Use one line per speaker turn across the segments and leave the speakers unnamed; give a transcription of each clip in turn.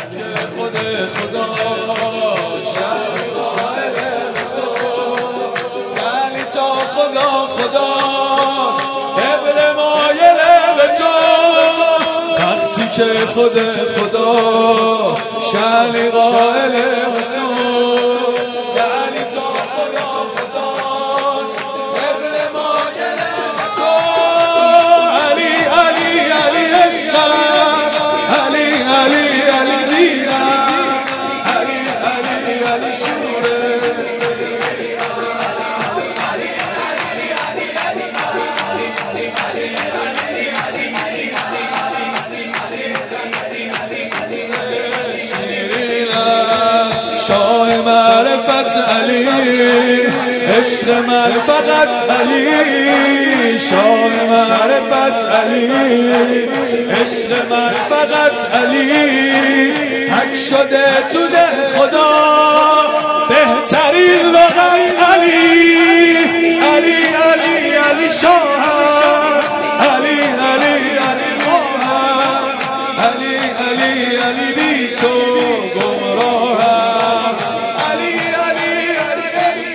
خود خدا شهر قائل تو، یعنی تا خدا خداست قبل مایل به تو. وقتی که خود خدا شهر قائل به تو، یعنی تا خدا خداست قبل مایل به تو. علی علی علی عشقم، علی علی علی دیرم، علی علی علی شوره، شاه معرفت علی، عشق من فقط علی. شاه معرفت علی، عشق من فقط علی. حک شده تو ده خدا بهترین لغت علی. علی علی علی شاه، علی علی علی ماه، علی علی علی بی تو گمراهم. علی علی علی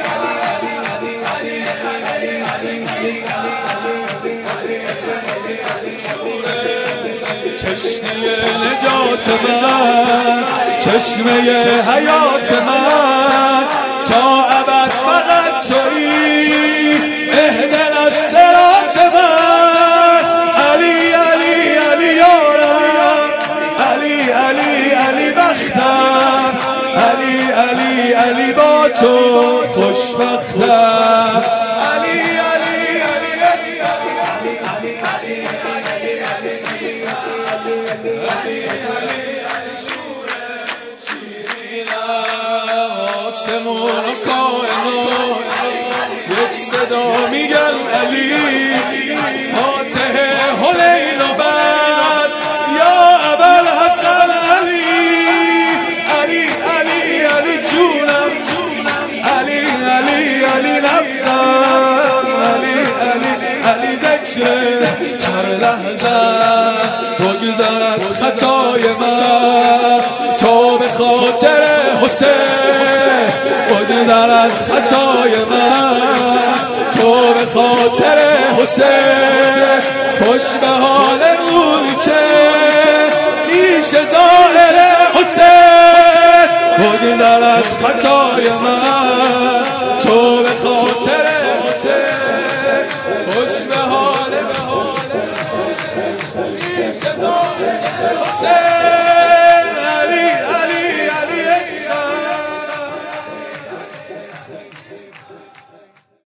کشتی نجات من، چشمه حیات من، تا ابد فقط تویی اهدنا الصراط من. علی علی علی یارم، علی علی علی بختم، علی علی علی با تو خوشبختم. علی علی علی آسمون و کائنات یک صدا میگن علی. فاتح حنین و بعد یا ابوالحسن علی. علی علی علی جونم، علی علی علی نبضم، علی علی علی ذکر هر لحظه. بگذر از خطای من تو به خاطر حسین، بگذر از خطای من تو به خاطر حسین. خوش به حال اونی که نیش ظاهر حسین، بگذر از خطای من تو به خاطر حسین. خوش به حال نیش ظاهر حسین.